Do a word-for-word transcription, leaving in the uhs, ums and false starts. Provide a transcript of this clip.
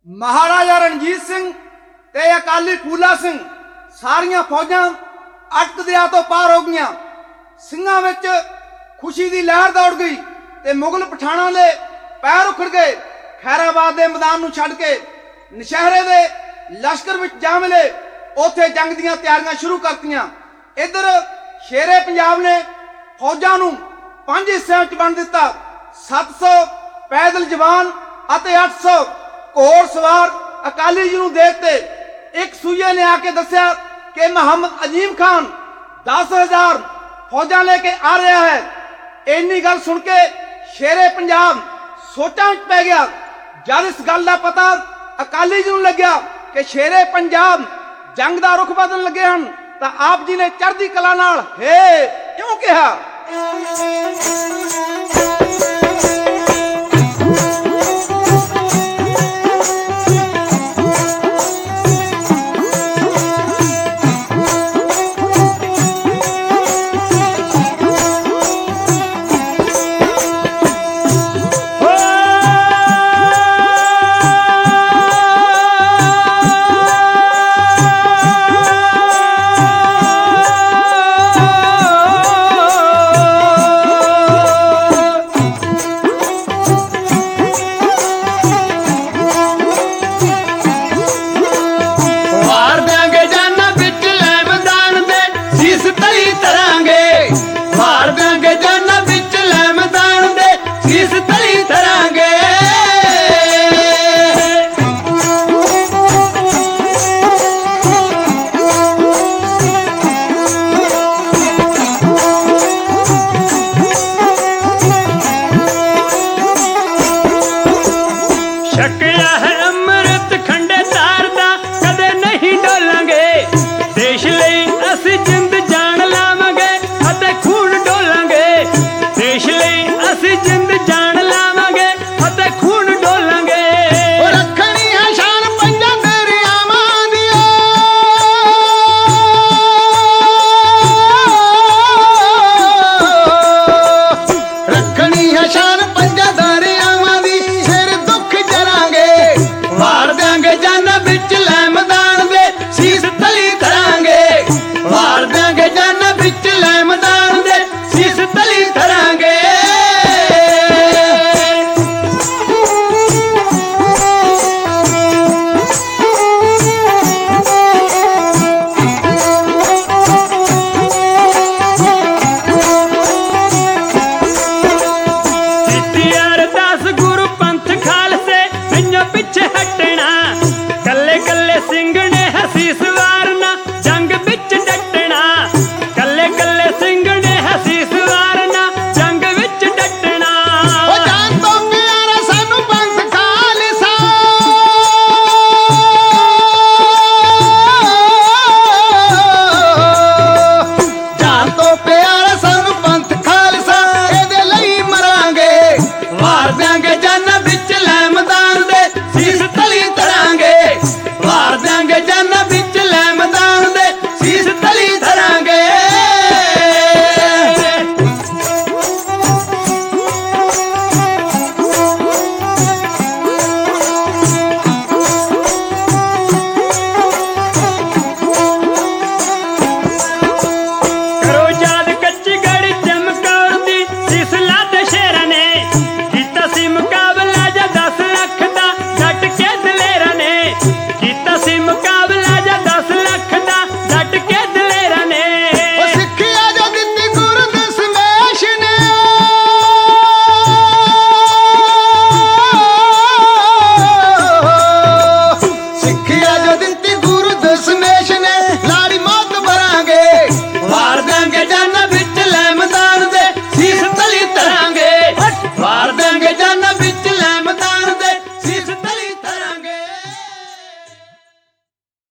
महाराजा रणजीत सिंह ते अकाली फूला सिंह सारियां फौजां अटक दरिया तो पार हो गईयां। ਸਿੰਘਾਂ ਵਿੱਚ खुशी की लहर दौड़ गई ते मुगल पठाणा दे पैर उखड़ गए। खैराबाद के मैदान नूं छड्ड के नशहरे दे लश्कर विच जा मिले। उत्थे जंग दीयां तैयारियां शुरू करतीआं। इधर शेरे पंजाब ने फौजां नूं पंज हिस्सिਆਂ ਵਿੱਚ वंड दिता। सत्त सौ पैदल जवान ਅਤੇ अठ सौ घोड़ सवार अकाली जी नूं देखते। एक सूये ने आके दस्सिया कि मुहम्मद अजीम खान दस हजार फौजा लेके आ रहा है। इन्नी गल सुन के शेरे पंजाब सोचां विच पै गया। जब इस गल का पता अकाली जी नूं लग्या कि शेरे पंजाब जंग का रुख बदलण लगे हैं, तो आप जी ने चढ़दी कला नाल हे क्यों कहा।